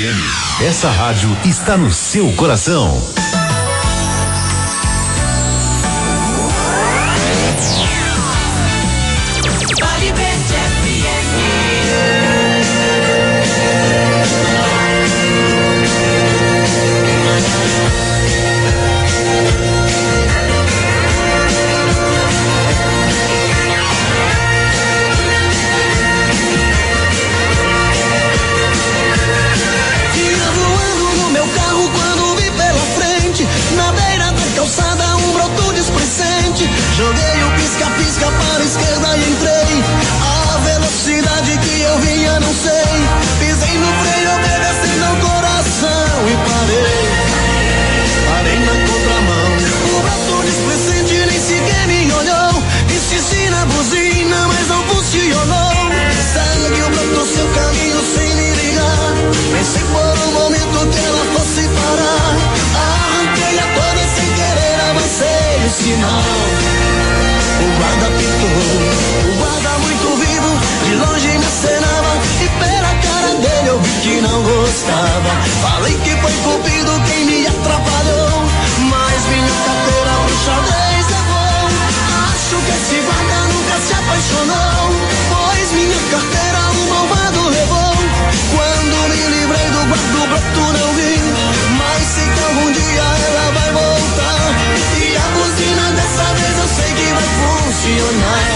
FM. Essa rádio está no seu coração. Joguei o pisca-pisca para a esquerda e entrei. A velocidade que eu vinha não sei. Pisei no freio, obedecendo ao coração e parei na contramão. O broto displicente nem sequer me olhou. Insisti na buzina, mas não funcionou. Segue o broto seu caminho sem me ligar. Pensei por um momento que ela fosse parar. Arranquei-a toda sem querer, avancei o sinal. O guarda pitou, o guarda muito vivo, de longe me acenava e pela cara dele eu vi que não gostava. Falei que foi cupido quem me atrapalhou, mas minha carteira pro xadrez levou. Acho que esse guarda nunca se apaixonou, pois minha carteira o malvado levou. Quando me livrei do guarda o broto não vi, mas sei que algum dia ela vai voltar. E a buzina dessa vez eu sei que vai funcionar.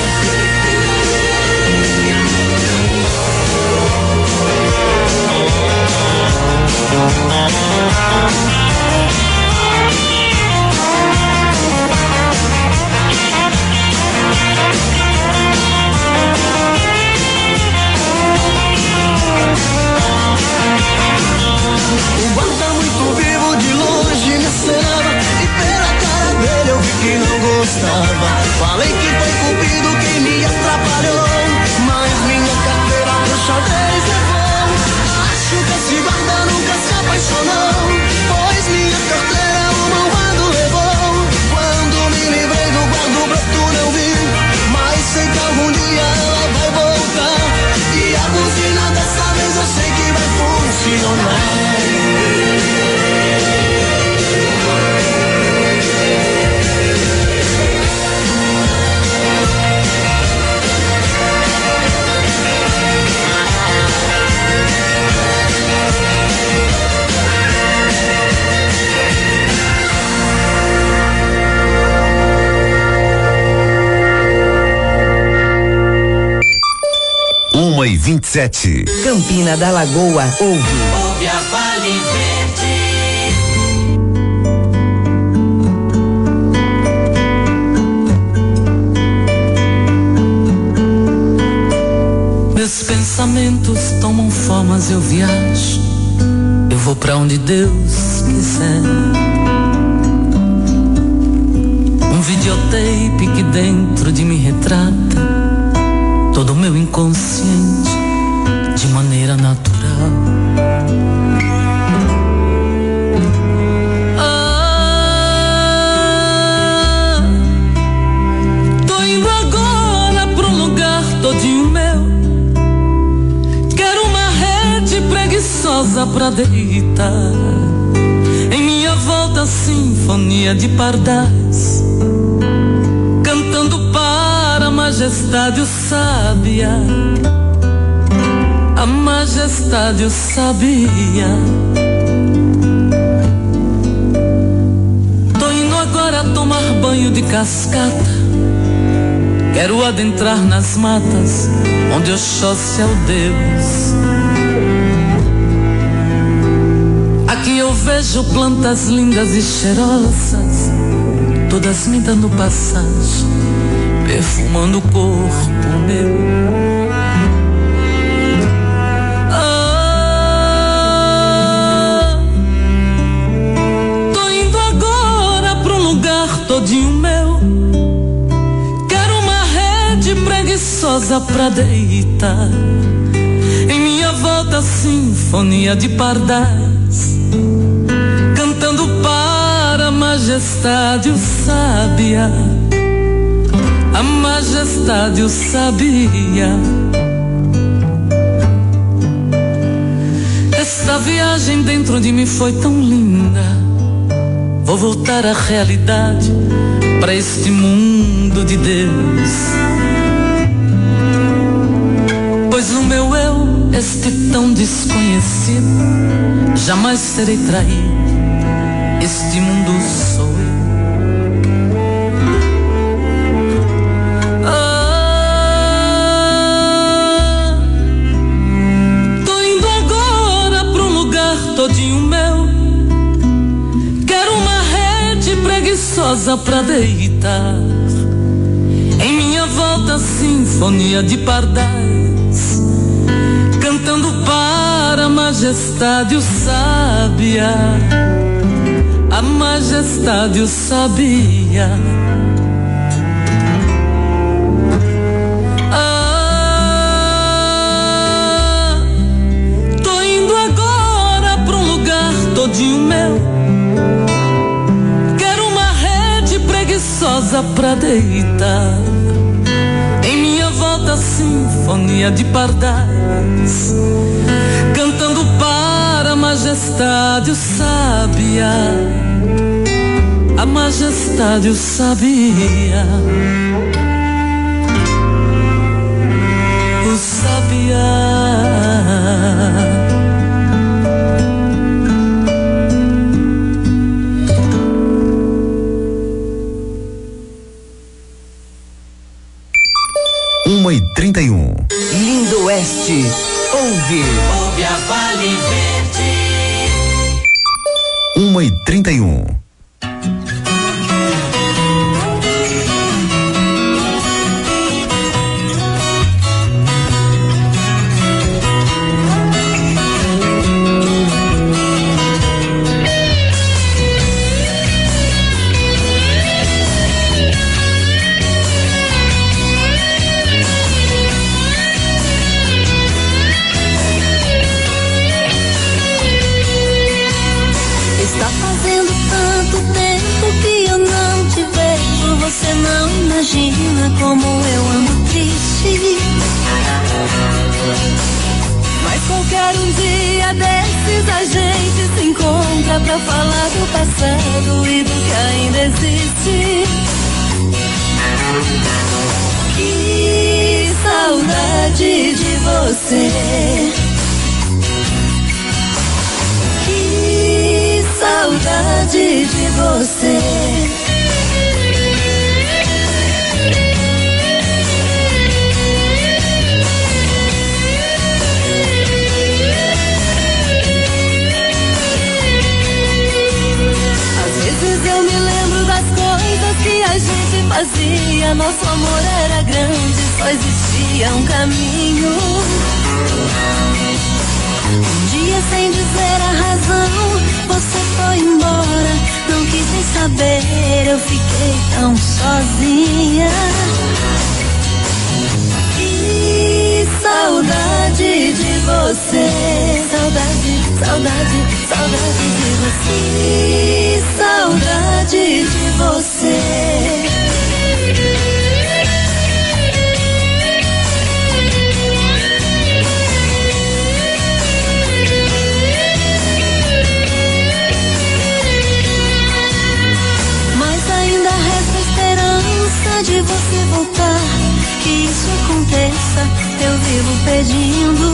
O guarda muito vivo de longe me acenava e pela cara dele eu vi que não gostava. Falei que foi cupido quem me atrapalhou, mas minha carteira pro xadrez levou. Acho que esse guarda nunca se apaixonou, pois minha carteira o malvado levou. Quando me livrei do guarda o broto não vi, mas sei que algum dia ela vai voltar. E a buzina dessa vez eu sei que vai funcionar. Uma e 27. Campina da Lagoa ouve a Vale Verde. Meus pensamentos tomam formas, eu viajo, eu vou pra onde Deus quiser. Um videotape que dentro de mim retrata todo o meu inconsciente de maneira natural. Tô indo agora pra um lugar todinho meu. Quero uma rede preguiçosa pra deitar. Em minha volta sinfonia de pardais, cantando para a majestade o sábia, a majestade o sabia. Tô indo agora tomar banho de cascata. Quero adentrar nas matas onde Oxóssi é o Deus. Aqui eu vejo plantas lindas e cheirosas, todas me dando passagem, perfumando o corpo meu. Tô indo agora pra um lugar todinho meu. Quero uma rede preguiçosa pra deitar. Em minha volta sinfonia de pardais, cantando para a majestade o sábia, a majestade o sabia. Esta viagem dentro de mim foi tão linda. Vou voltar à realidade, para este mundo de Deus. Pois o meu eu, este tão desconhecido, jamais serei traído. Este mundo sou eu. Tô indo agora pra um lugar todinho meu. Quero uma rede preguiçosa pra deitar. Em minha volta, sinfonia de pardais, cantando para a majestade o sábia. A majestade o sabia. Tô indo agora pra um lugar todinho meu. Quero uma rede preguiçosa pra deitar. Em minha volta, sinfonia de pardais, cantando para a majestade o sábia. A majestade o sabia. O sabia. Uma e 31. Lindo Oeste, ouve a Vale Verde. 1h31. Imagina como eu ando triste. Mas qualquer um dia desses a gente se encontra pra falar do passado e do que ainda existe. Que saudade de você. Que saudade de você. A gente fazia, nosso amor era grande, só existia um caminho. Um dia, sem dizer a razão, você foi embora, não quis nem saber, eu fiquei tão sozinha. Que saudade de você. Saudade, saudade, saudade de você. Que saudade de você. Mas ainda resta esperança de você voltar. Que isso aconteça, eu vivo pedindo.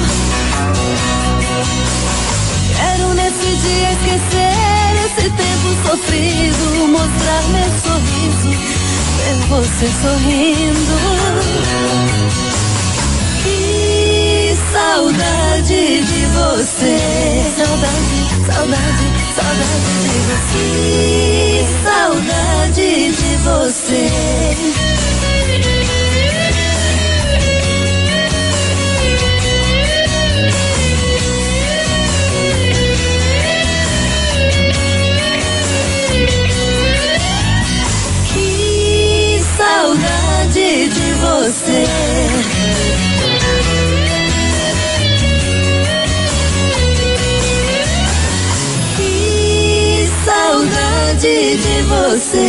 Quero nesse dia esquecer esse tempo sofrido, mostrar meu sorriso, ver você sorrindo. Que saudade de você. Saudade, saudade, saudade de você. Que saudade de você. Saudade de você. Que saudade de você.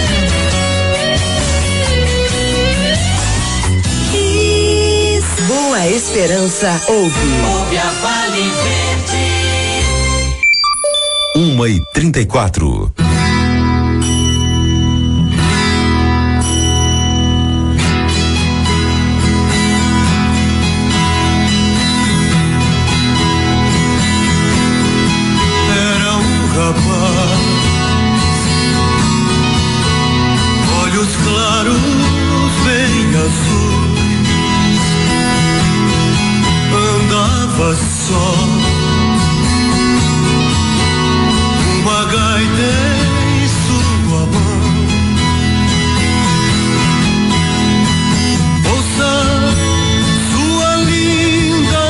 Boa a esperança, ouve a Vale Verde. 1h34. Era um rapaz, olhos claros, bem azuis, andava só, uma gaita em sua mão. Ouça sua linda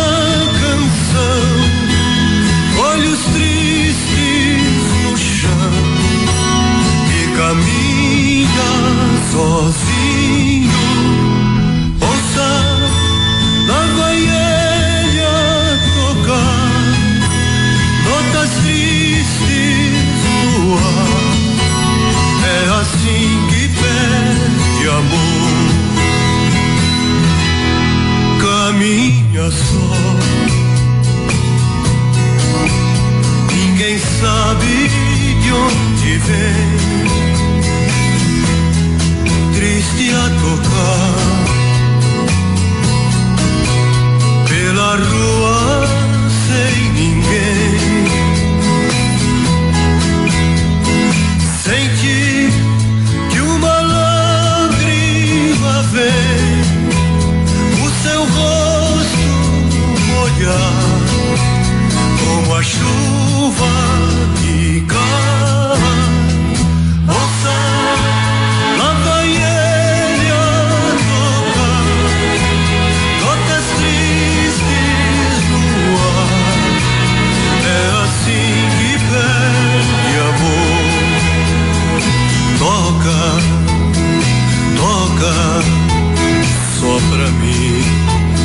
canção, olhos tristes no chão, e caminha sozinho. Ouça lá vai ele a tocar notas tristes no ar. É assim que pede amor, caminha só, ninguém sabe de onde vem, triste a tocar pela rua sem ninguém. Sente que uma lágrima vem o seu rosto molhar, como a chuva que cai. Ouça, lá vai ele a tocar notas tristes no ar. É assim que pede amor. Toca, toca só pra mim.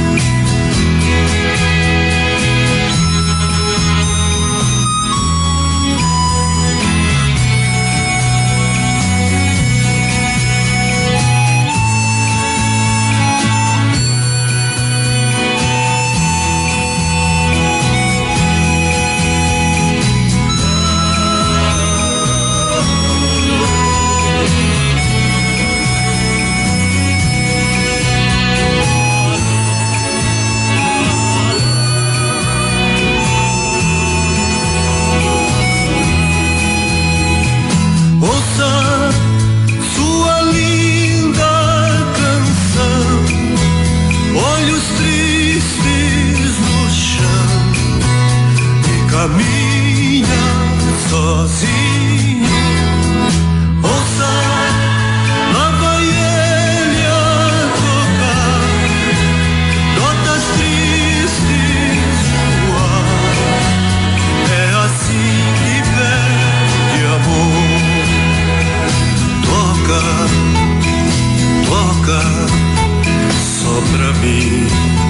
Ouça sua linda canção, olhos tristes no chão, e caminha sozinho. Ouça, lá vai ele a tocar notas tristes no ar. É assim que pede amor. Toca, toca só pra mim.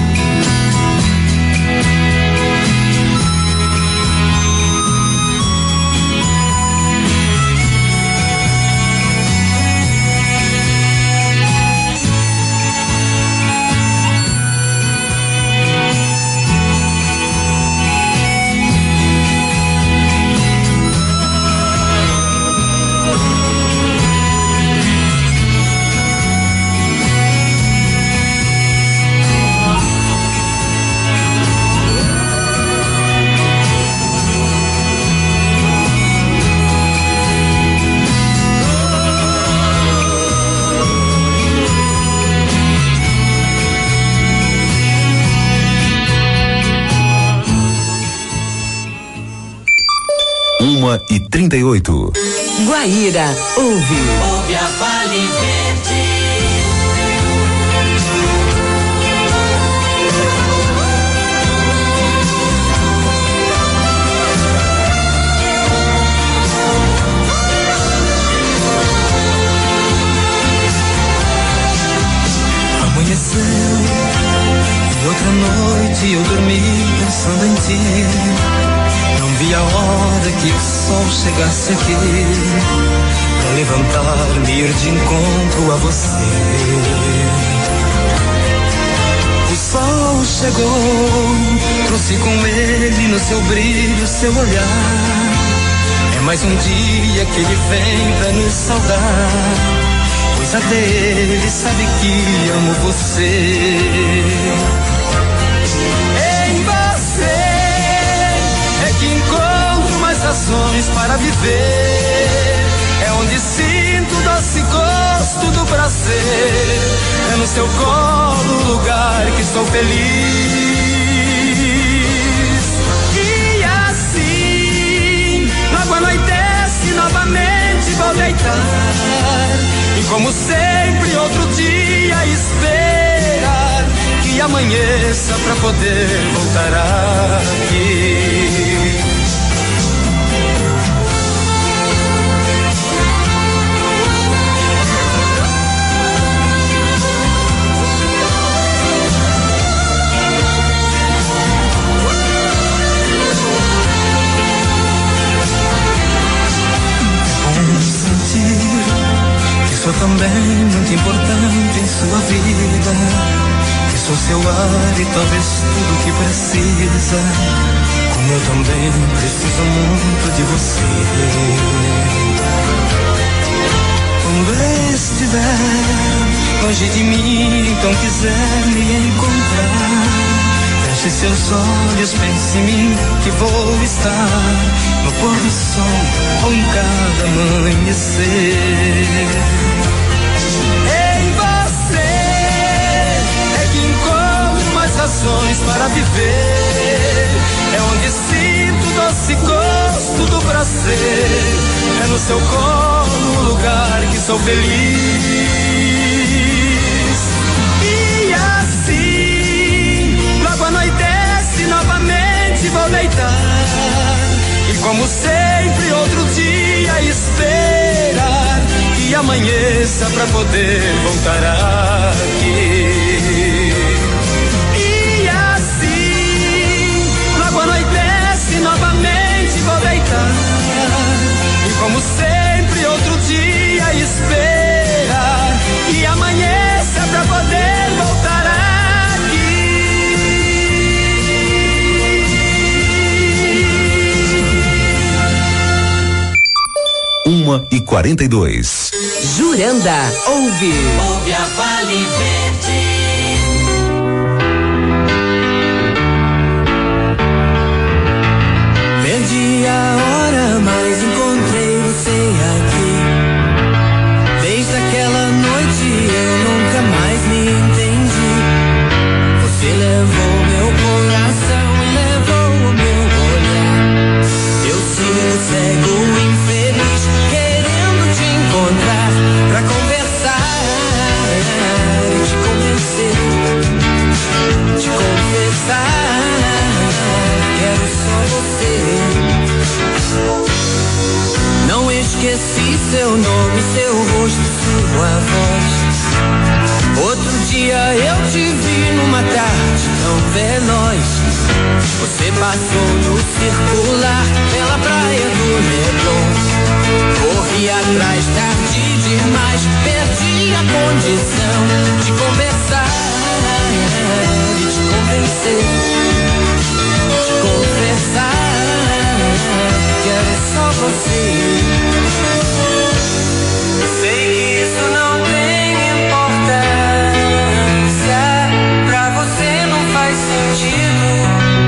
E 38. Guaíra, ouve a Vale Verde. Amanheceu e outra noite eu dormi pensando em ti. Não vi a hora que o sol chegasse aqui pra levantar-me e ir de encontro a você. O sol chegou, trouxe com ele no seu brilho, seu olhar. É mais um dia que ele vem pra nos saudar, pois até ele sabe que amo você. Em você é que encontro mais razões para viver. É onde sinto o doce gosto do prazer. É no seu colo o lugar que sou feliz. E assim, logo anoitece, novamente vou deitar. E como sempre, outro dia esperar que amanheça pra poder voltar aqui. Sou também muito importante em sua vida, que sou seu ar e talvez tudo que precisa, como eu também preciso muito de você. Quando estiver longe de mim, então quiser me encontrar, feche seus olhos, pense em mim, que vou estar no pôr do sol ou em cada amanhecer. Em você é que encontro mais razões para viver. É onde sinto o doce gosto do prazer. É no seu colo o lugar que sou feliz. E assim, logo anoitece, novamente vou deitar. E como sempre, outro dia esperar que amanheça pra poder voltar aqui. E assim, logo anoitece, novamente vou deitar. E como sempre, outro dia esperar que amanheça pra poder voltar aqui. 1h42. Juranda, ouve. Ouve a Vale Verde. Perdi a hora, mas encontrei você aqui. Desde aquela noite eu nunca mais me entendi. Você levou meu coração e levou o meu olhar. Eu sigo cego, infeliz, querendo te encontrar pra conversar e te convencer, te confessar. Quero só você. Não esqueci seu nome, seu rosto, sua voz. Outro dia eu te vi numa tarde tão veloz. Você passou no circular pela praia do Leblon. Corri atrás, tarde demais, perdi a condição de conversar e te convencer, te confessar. Quero só você. Sei que isso não tem importância, pra você não faz sentido.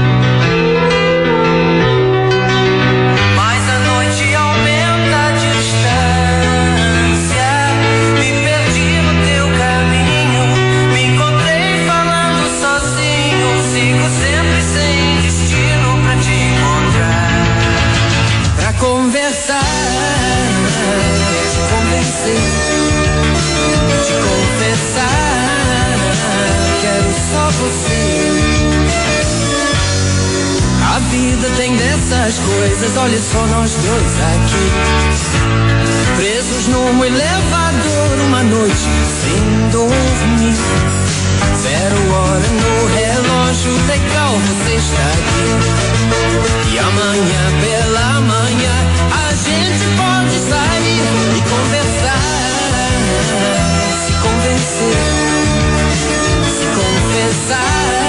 Mas a noite aumenta a distância. Me perdi no teu caminho, me encontrei falando sozinho. Sigo sempre sem destino pra te encontrar, pra conversar, te convencer, te confessar. Quero só você. A vida tem dessas coisas, olha só nós dois aqui, presos num elevador uma noite sem dormir. 0 hora no relógio, legal, você está aqui. E amanhã pela manhã a gente pode sair e conversar, se convencer, se confessar.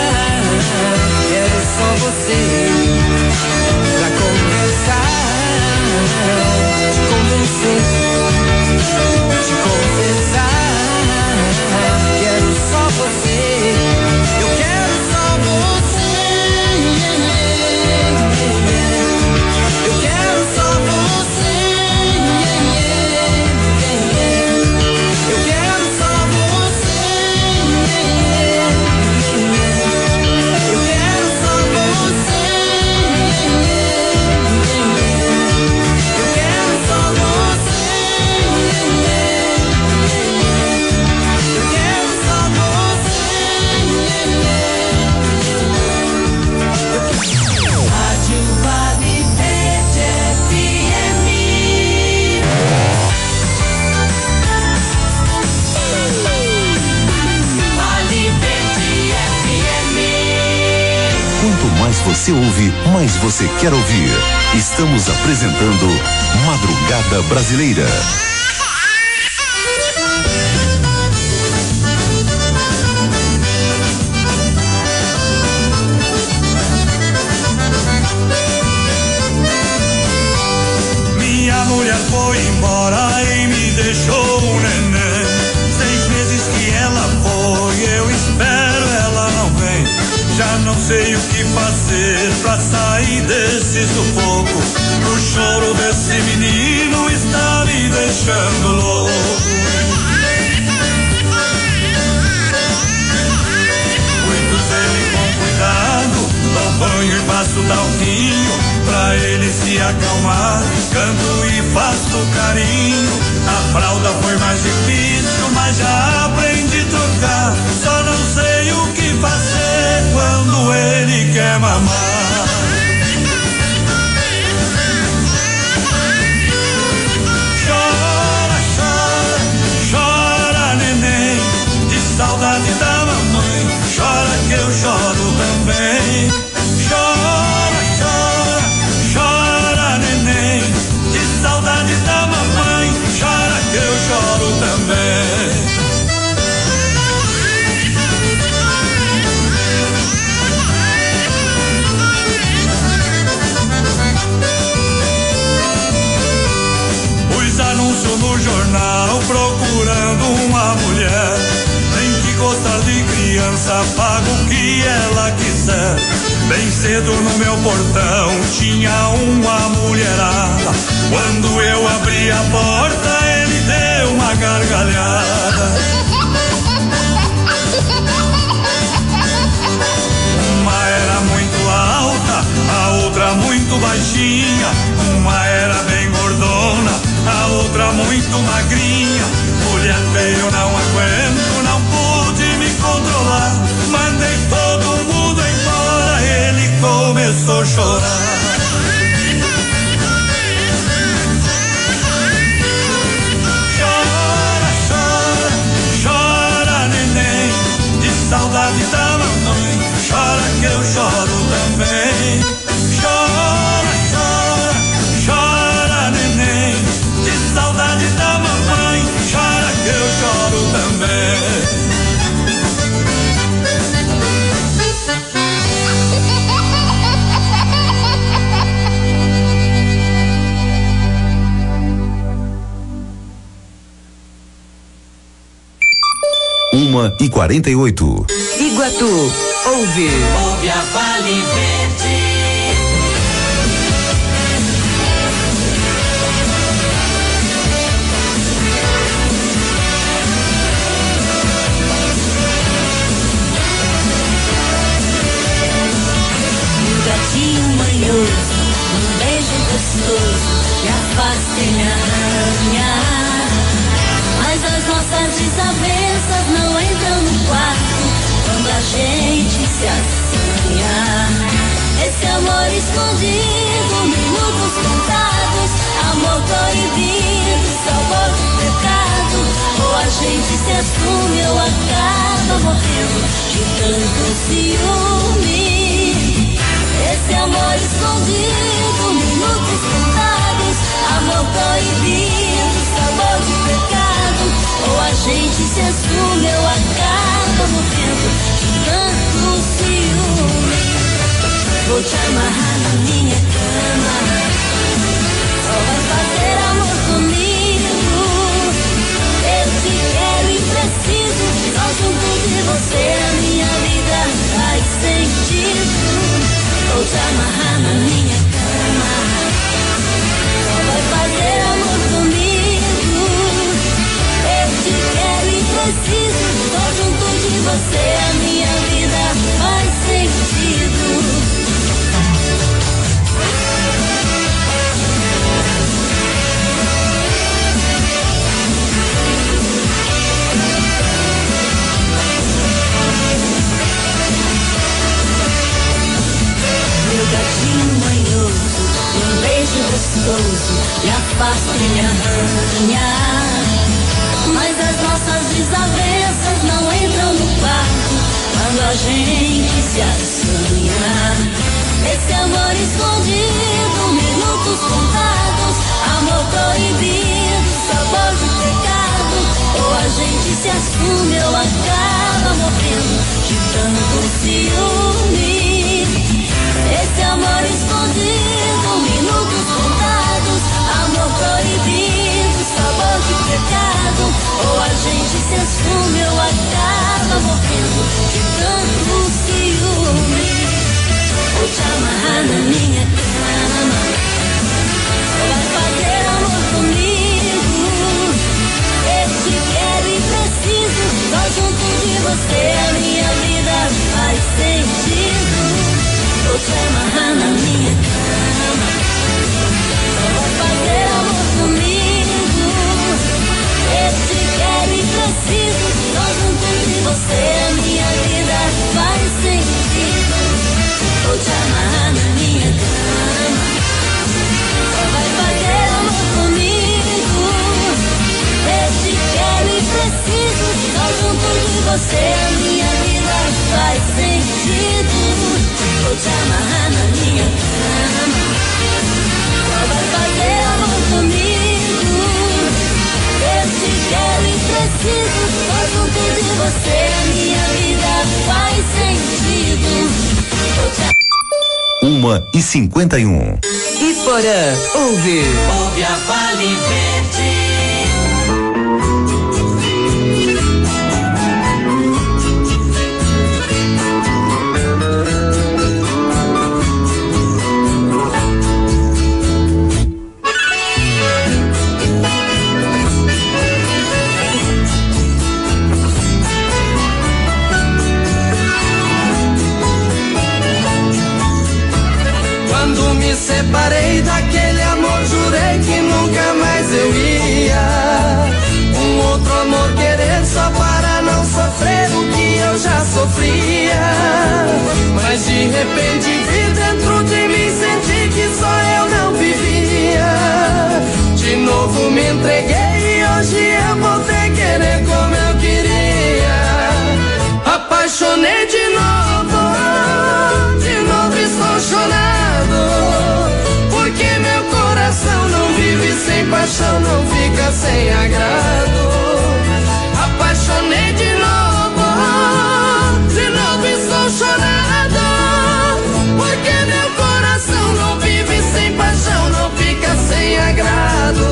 você ouve, mais você quer ouvir. Estamos apresentando Madrugada Brasileira. Minha mulher foi embora e me deixou um neném. 6 meses que ela foi, eu espero ela não vem. Já não sei o que fazer pra sair desse sufoco. O choro desse menino está me deixando louco. Cuido dele com cuidado, dou banho e passo talquinho pra ele se acalmar. Canto e faço carinho. A fralda foi mais difícil, mas já aprendi a trocar. Só não sei o que fazer quando ele quer mamar. Chora, chora, chora, neném, de saudade da mamãe. Chora que eu choro também. Chora, chora, chora, neném, de saudade da mamãe. Chora que eu choro também. Pus anúncio no jornal procurando uma mulher. Tem que gostar de criança, paga o que ela quiser. Bem cedo no meu portão tinha uma mulherada. Quando eu abri a porta ele deu uma gargalhada. Uma era muito alta, a outra muito baixinha. Uma era bem gordona, a outra muito magrinha. Mulher feia eu não aguento, não pude me controlar. Mandei todo mundo embora, ele começou a chorar. Chora, chora, chora, neném, de saudade da mamãe. Chora que eu choro também. Chora, chora, chora, neném, de saudade da mamãe. Chora que eu choro também. Uma e 48. Iguatu, ouve. Ouve a Vale Verde. Um gatinho manhoso, um beijo gostoso, já faz quem arranha. Mas as nossas desavenças não entram no quarto quando a gente se assanha. Esse amor escondido, minutos contados, amor proibido, sabor de pecado. Ou a gente se assume ou acaba morrendo de tanto ciúme. Esse amor escondido, minutos contados, amor proibido, sabor de pecado. Ou a gente se assume ou acaba morrendo de tanto ciúme. Vou te amarrar na minha cama, só vai fazer amor comigo. Eu te quero e preciso, só junto de você a minha vida faz sentido. Vou te amarrar na minha cama, só vai fazer amor comigo. Eu te quero e preciso, só junto de você a minha vida faz sentido. Meu gatinho manhoso, um beijo gostoso, me afasta e me arranha. Mas as nossas desavenças não entram no quarto quando a gente se assanha. Esse amor escondido, minutos contados, amor proibido, sabor de pecado. Ou a gente se assume ou acaba morrendo de tanto ciúme. Esse amor escondido, minutos contados, amor proibido, sabor de pecado. Ou a gente se assume ou acaba morrendo de tanto ciúme. Vou te amarrar na minha cama, vai fazer amor comigo. Eu te quero e preciso, só junto de você a minha vida faz sentido. Vou te amarrar na minha cama, vai fazer amor comigo. Eu te quero e preciso, só junto de você a minha vida faz sentido. Vou te amarrar na minha cama, só vai fazer amor comigo. Eu te quero e preciso, só junto de você a minha vida faz sentido. Vou te amarrar na minha cama, só vai fazer amor comigo. Eu te quero e preciso, só junto de você a minha vida faz sentido. 1h51. Iporã, ouve a Vale Verde. Separei daquele amor, jurei que nunca mais eu ia. Um outro amor querer só para não sofrer o que eu já sofria. Mas de repente vi dentro de mim, senti que só eu não vivia. De novo me entreguei e hoje eu voltei a querer como eu queria. Apaixonei de novo estou chorando. Não vive sem paixão, não fica sem agrado. Apaixonei de novo estou chorando. Porque meu coração não vive sem paixão, não fica sem agrado.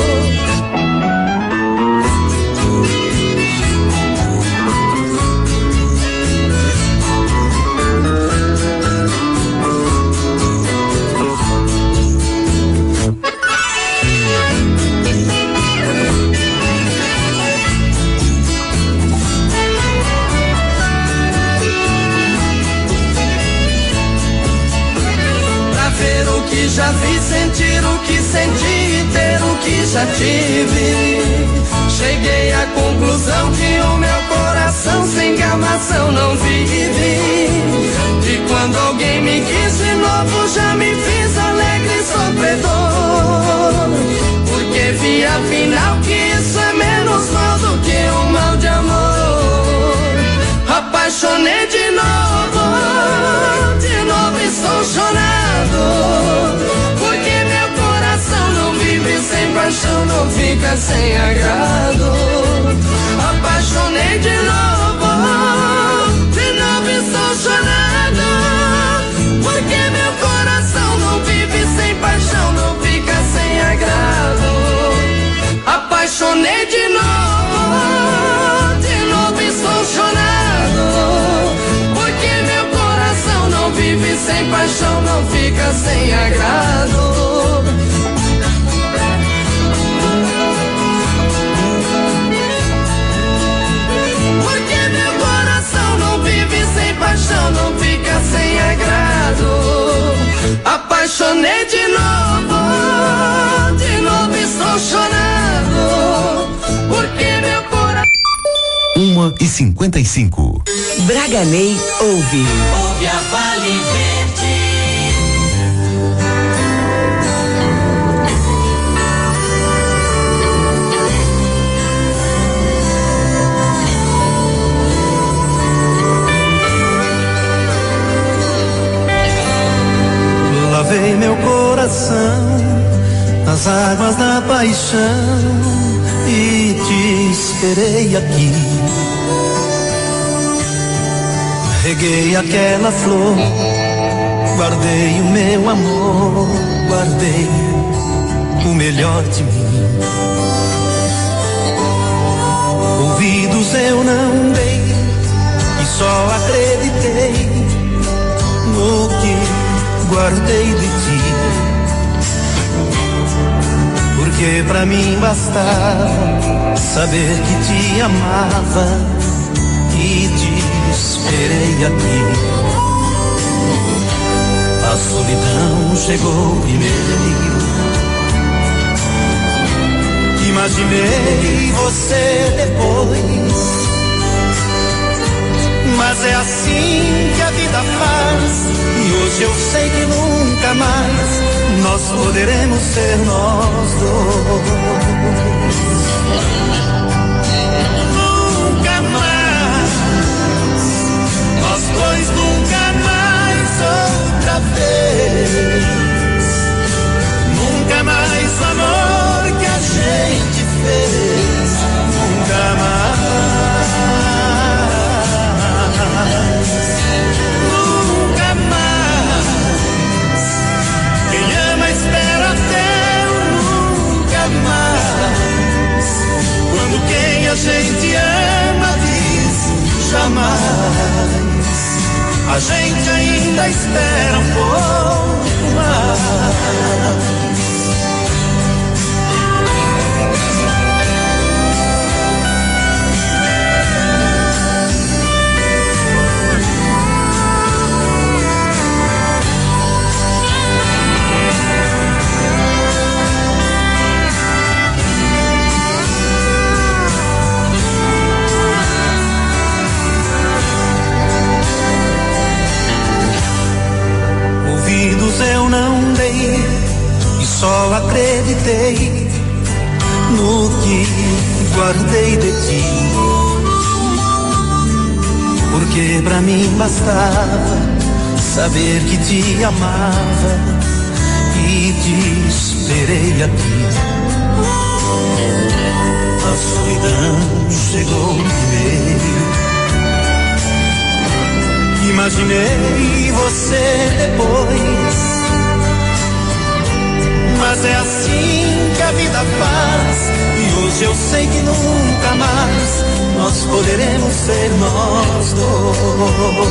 Já vi, sentir o que senti e ter o que já tive. Cheguei à conclusão que o meu coração sem gamação não vive. E quando alguém me quis de novo, já me fiz alegre e sofredor. Porque vi afinal que isso é menos mal do que um mal de amor. Apaixonei de novo estou chorando. Porque meu coração não vive sem paixão, não fica sem agrado. Apaixonei de novo estou chorando. Porque meu coração não vive sem paixão, não fica sem agrado. Apaixonei de novo estou chorando. Porque meu coração não vive sem paixão, não fica sem agrado. Porque meu coração não vive sem paixão, não fica sem agrado. Apaixonei de novo estou chorando. Porque meu coração 1h55. Braganei, ouve a Vale Verde. Lavei meu coração nas águas da paixão e te esperei aqui. Reguei aquela flor, guardei o meu amor, guardei o melhor de mim. Ouvidos eu não dei e só acreditei no que guardei de ti. Porque pra mim bastava saber que te amava e te esperei aqui. A solidão chegou primeiro. Imaginei você depois, mas é assim que a vida faz. E hoje eu sei que nunca mais nós poderemos ser nós dois. Nunca mais, nós dois nunca mais outra vez. Nunca mais o amor que a gente fez. Nunca mais. Nunca mais. Quem ama espera até o nunca mais. Quando quem a gente ama diz jamais, a gente ainda espera um pouco mais. Eu não dei e só acreditei no que guardei de ti. Porque pra mim bastava saber que te amava e te esperei aqui. A solidão chegou primeiro. Imaginei você depois, mas é assim que a vida faz. E hoje eu sei que nunca mais nós poderemos ser nós dois.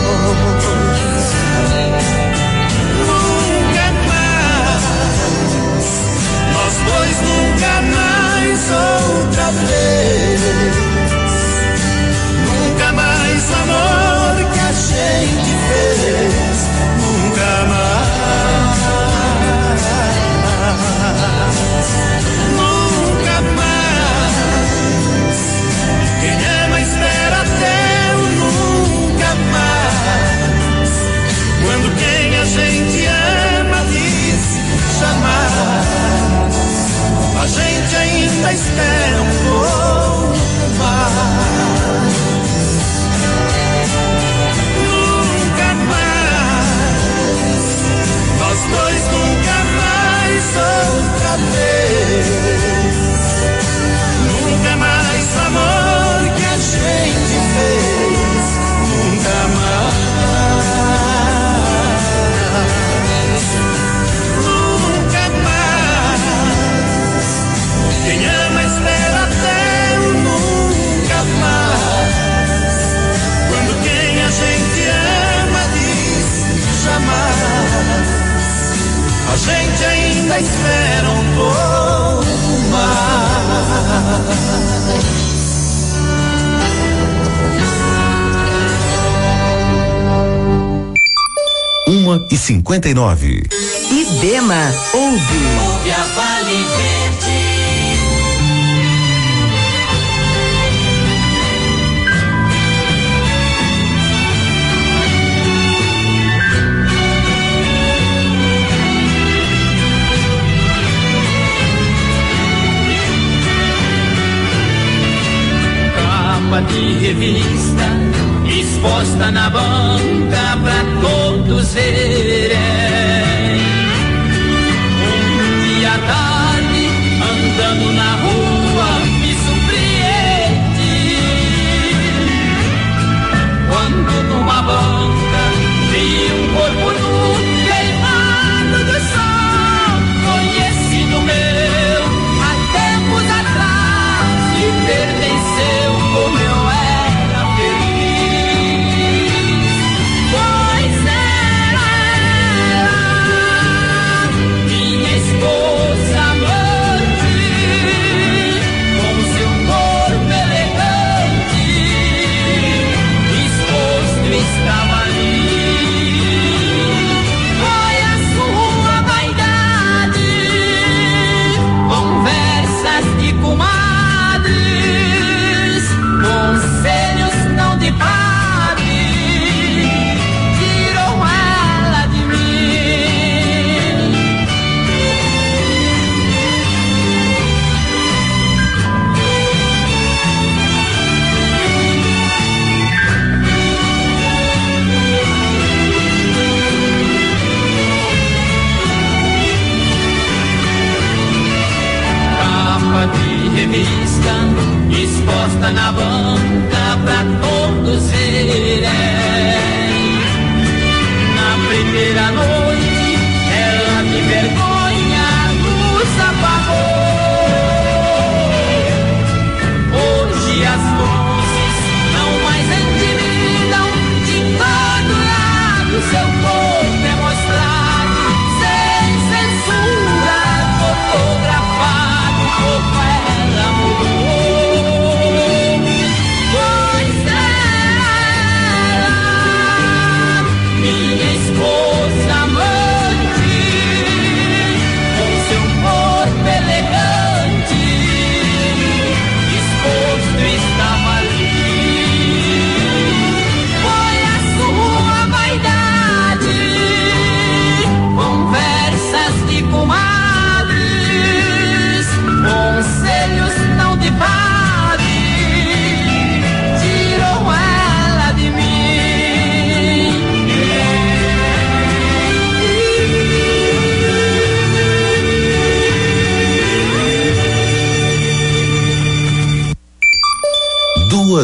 Nunca mais, nós dois nunca mais outra vez. Nunca mais amor que a gente fez. Nunca mais. Nunca mais. Quem ama espera até o nunca mais. Quando quem a gente ama diz jamais, a gente ainda espera um pouco mais. Nunca mais, nós dois nunca mais outra vez. Nunca mais amor que a gente fez. Nunca mais. Nunca mais. Quem ama espera até o nunca mais. Quando quem a gente ama diz jamais, a gente ainda espera um pouco mais. 1h59. Ibema ouve. Ouve a Vale Verde. Capa de revista exposta na banca pra todos verem.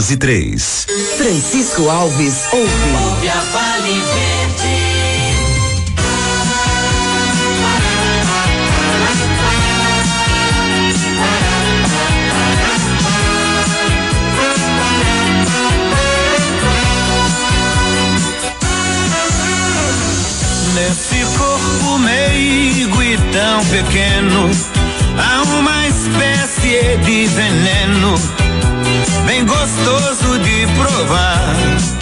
2:03. Francisco Alves ouve. Ouve a Vale Verde. Nesse corpo meigo e tão pequeno, há uma espécie de veneno, bem gostoso de provar.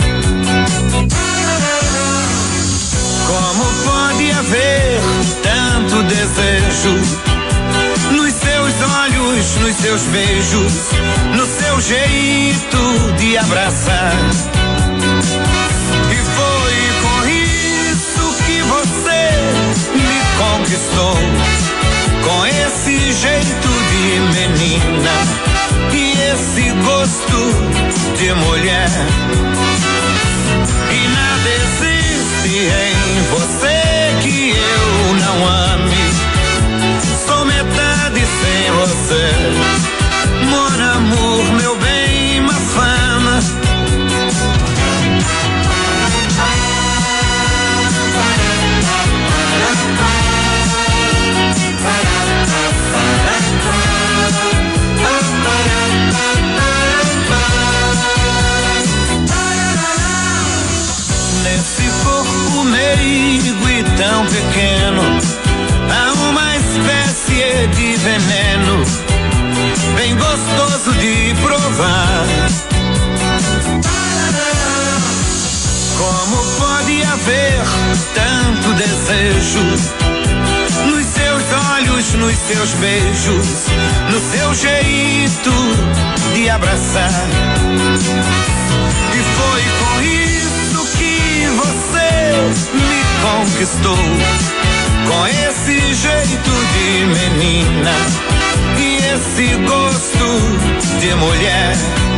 Como pode haver tanto desejo nos seus olhos, nos seus beijos, no seu jeito de abraçar? E foi com isso que você me conquistou, com esse jeito de menina e esse gosto de mulher. E nada existe em você que eu não ame. Sou metade sem você, mon amour, meu bem, ma fama. Nesse corpo meigo e tão pequeno, há uma espécie de veneno, bem gostoso de provar. Como pode haver tanto desejo nos seus olhos, nos seus beijos, no seu jeito de abraçar? E foi com isso que você me conquistou, com esse jeito de menina e esse gosto de mulher.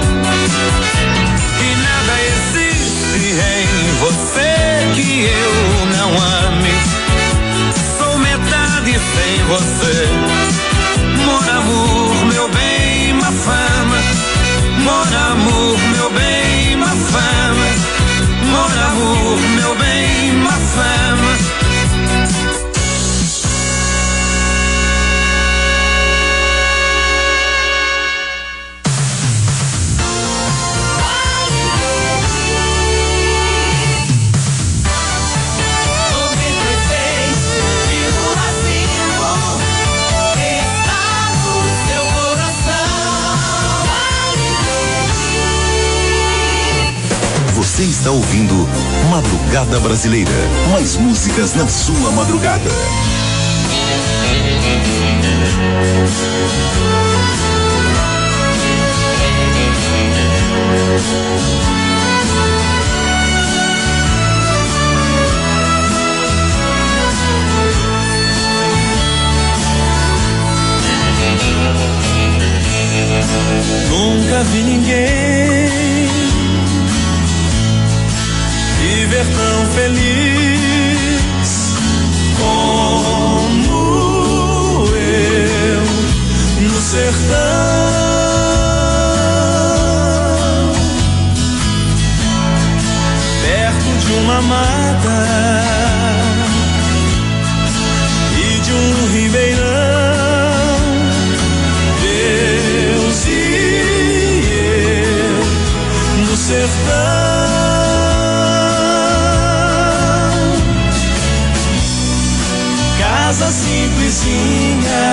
E nada existe em você que eu não ame. Sou metade sem você, mon amour, meu bem, ma fama. Mon amour, meu bem, ma fama. Mon amour, meu bem, ma fama. Você está ouvindo Madrugada Brasileira. Mais músicas na sua madrugada. Nunca vi ninguém viver tão feliz como eu no sertão, perto de uma mata e de um ribeirão. Deus e eu no sertão. Casa simplesinha,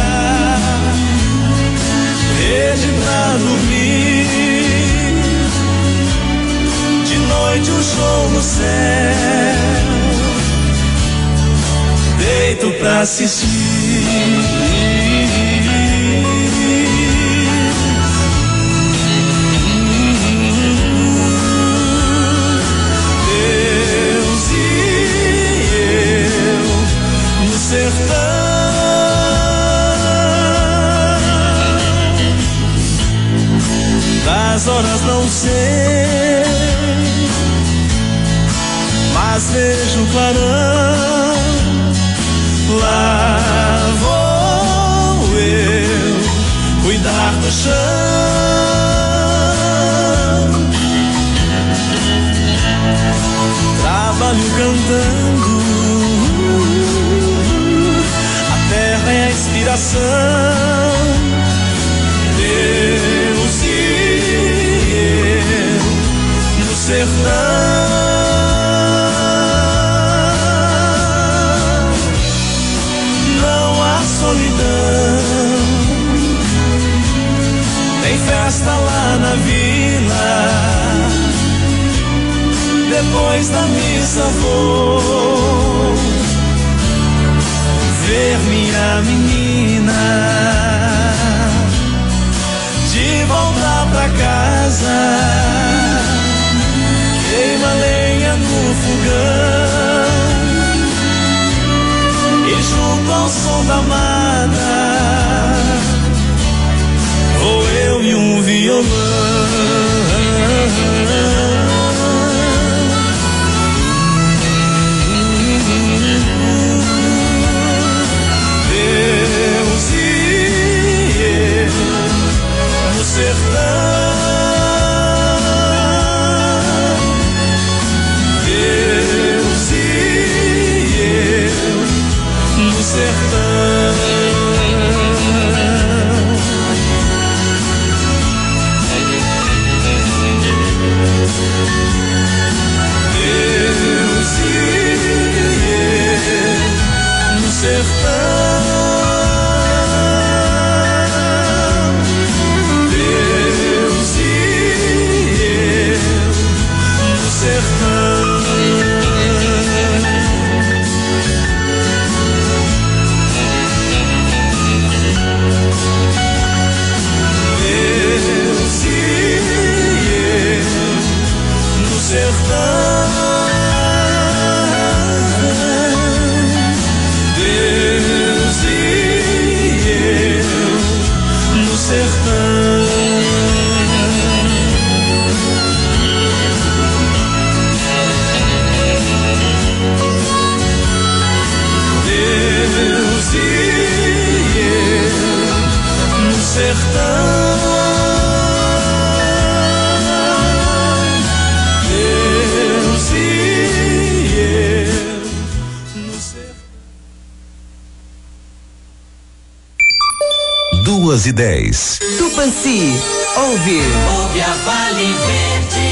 rede pra dormir, de noite um show no céu, deito pra assistir. Sertão, das horas não sei, mas vejo clarão. Lá vou eu cuidar do chão. passarinho cantando. A terra é a inspiração. Deus e eu no sertão. Não há solidão. Tem festa lá na vila. Depois da missa vou ver minha menina de volta pra casa. Queima lenha no fogão e junto ao som da amada vou eu e um violão. Deus e eu no sertão. Deus e eu no sertão. Deus e eu no sertão. Duas e 10. Tupãci, ouve a Vale Verde.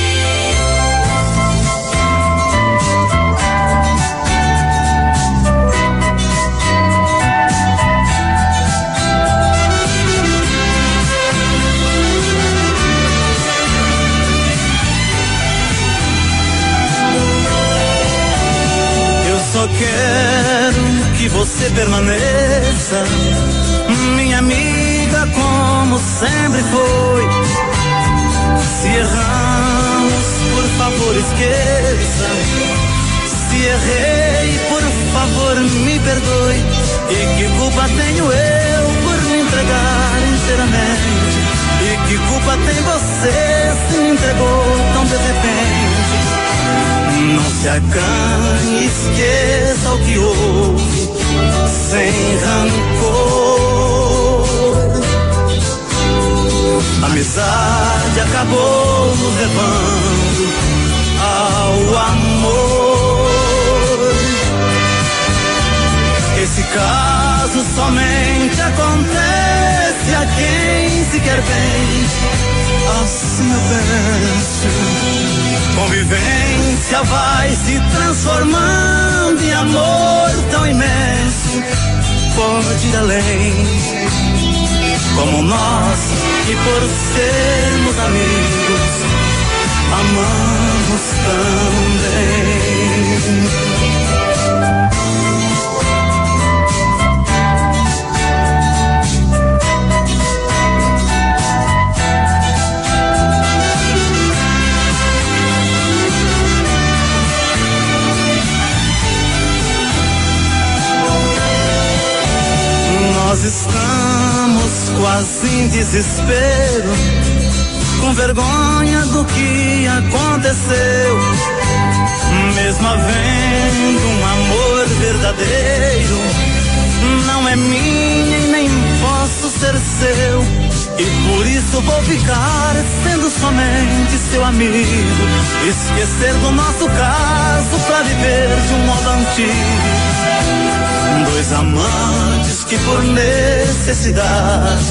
Eu só quero que você permaneça, minha amiga, como sempre foi. Se erramos, por favor esqueça. Se errei, por favor me perdoe. E que culpa tenho eu por me entregar inteiramente? E que culpa tem você se me entregou tão de repente? Não se acanhe, esqueça o que houve, sem rancor. A amizade acabou nos levando ao amor. Esse caso somente acontece a quem se quer bem. Assim eu penso. Convivência vai se transformando em amor tão imenso. Pode ir além. Como nós, que por sermos amigos, amamos também. Nós estamos quase em desespero, com vergonha do que aconteceu. Mesmo havendo um amor verdadeiro, não é minha e nem posso ser seu. E por isso vou ficar sendo somente seu amigo. Esquecer do nosso caso pra viver de um modo antigo. Dois amantes que por necessidade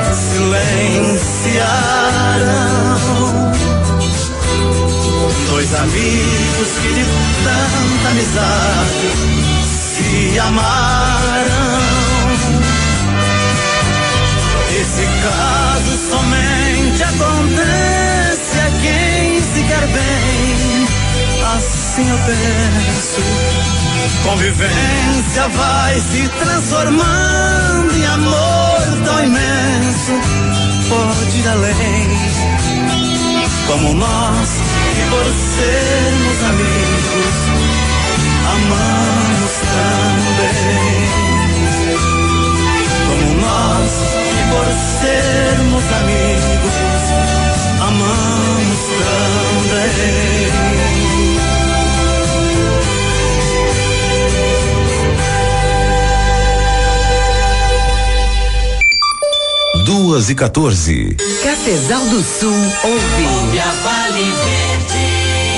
silenciaram. Dois amigos que de tanta amizade se amaram. Esse caso somente acontece a quem se quer bem. Assim eu penso. Convivência vai se transformando em amor tão imenso. Pode ir além. Como nós, que por sermos amigos, amamos também. Como nós, que por sermos amigos, amamos também. 2h14. Cafezal do Sul ouve. Ouve a Vale Verde.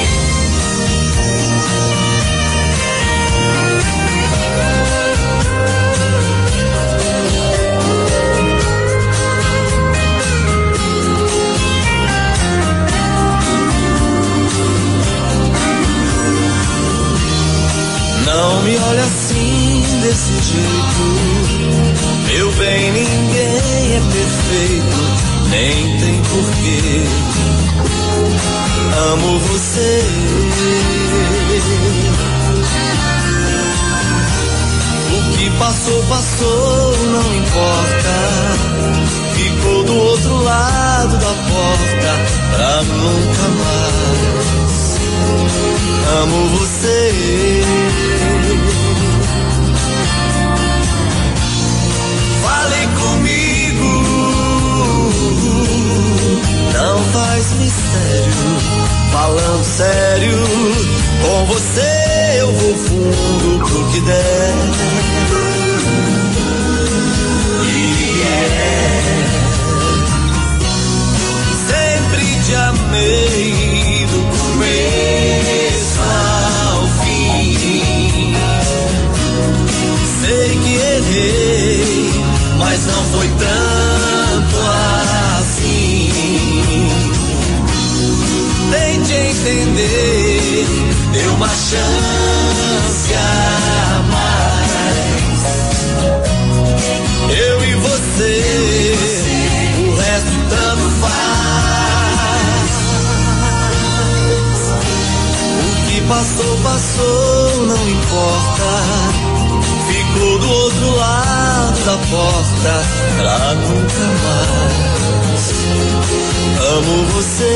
Não me olha assim desse jeito. Meu bem, ninguém é perfeito, nem tem porquê. Amo você. O que passou, passou, não importa. Ficou do outro lado da porta pra nunca mais. Amo você. Fale comigo, não faz mistério. Falando sério, com você eu vou fundo pro que der. Sempre te amei do começo ao fim. Sei que errei, mas não foi tanto assim. Tente entender, dê uma chance a mais. Eu e você, o resto tanto faz. O que passou, passou, não importa. Ficou do outro lado da porta pra nunca mais. Amo você.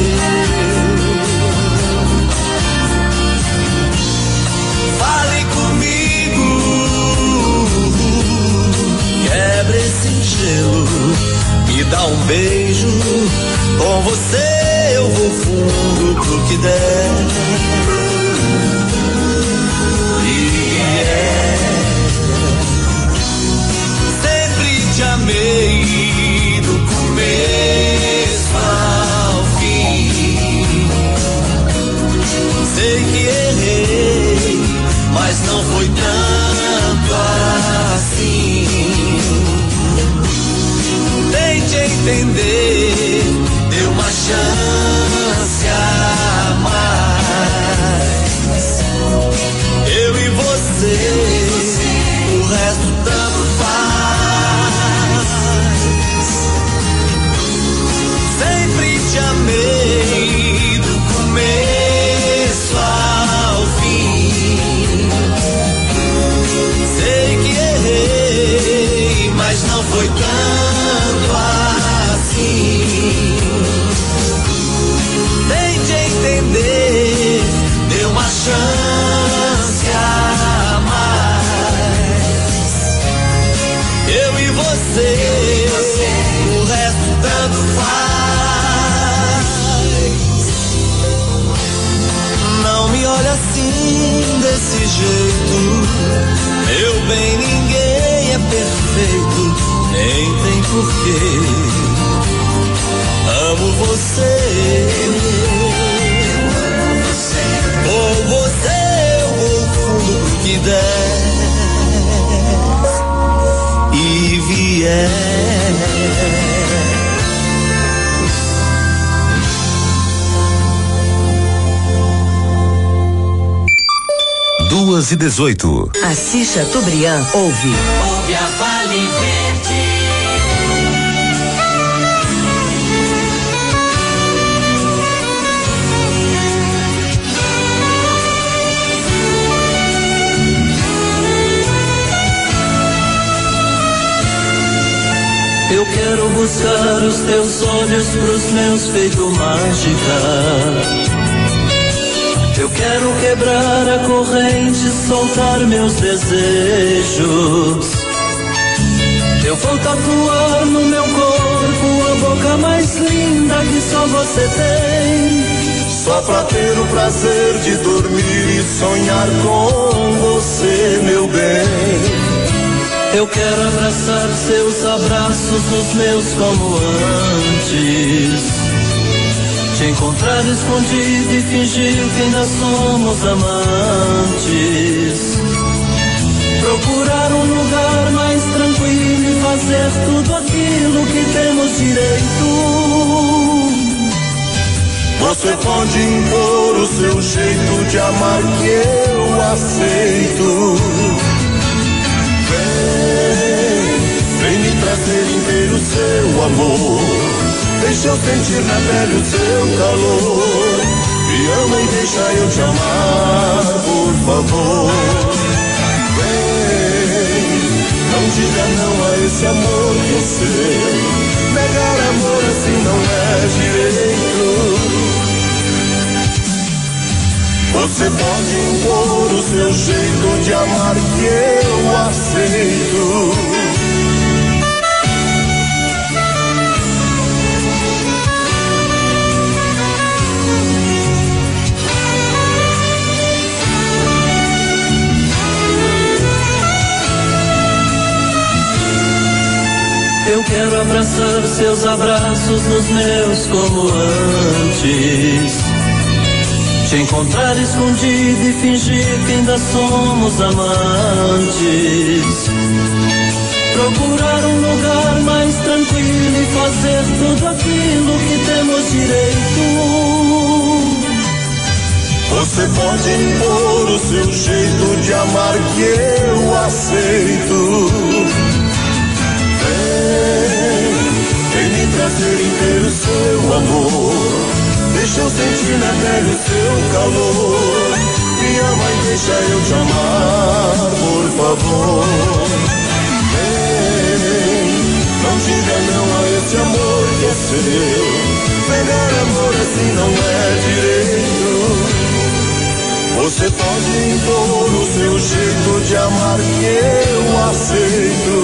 Fale comigo, quebre esse gelo, me dá um beijo. Com você eu vou fundo pro que der. Te amei do começo ao fim. Sei que errei, mas não foi tanto assim. Tente entender, dê uma chance a mais. Eu e você, o resto tanto faz. Te amei do começo ao fim. Sei que errei, mas não foi tanto assim. Tente entender, dê uma chance a mais. Eu e você, o resto tanto faz. Não me olha assim desse jeito. Meu bem, ninguém é perfeito, nem tem porquê. amo você. Com você eu vou fundo pro que der e vier. 2h18. Assis Chateaubriand ouve. Ouve a Vale Verde. Eu quero buscar os teus olhos pros meus feito mágica. Eu quero quebrar a corrente, soltar meus desejos. Eu vou tatuar no meu corpo a boca mais linda que só você tem. Só pra ter o prazer de dormir e sonhar com você, meu bem. Eu quero abraçar seus abraços nos meus como antes. Te encontrar escondido e fingir que ainda somos amantes. Procurar um lugar mais tranquilo e fazer tudo aquilo que temos direito. Você pode impor o seu jeito de amar que eu aceito. Vem me trazer inteiro seu amor. Deixa eu sentir na pele o seu calor. Me ama e deixa eu te amar, por favor. Vem, não diga não a esse amor que é seu. Negar amor assim não é direito. Você pode impor o seu jeito de amar que eu aceito. Eu quero abraçar seus abraços nos meus como antes. Te encontrar escondido e fingir que ainda somos amantes. Procurar um lugar mais tranquilo e fazer tudo aquilo que temos direito. Você pode impor o seu jeito de amar que eu aceito. Vem me trazer inteiro seu amor. Deixa eu sentir na pele o seu calor. Me ama e deixa eu te amar, por favor. Vem, não diga não a esse amor que é seu. Pegar amor assim não é direito. Você pode impor o seu jeito de amar que eu aceito.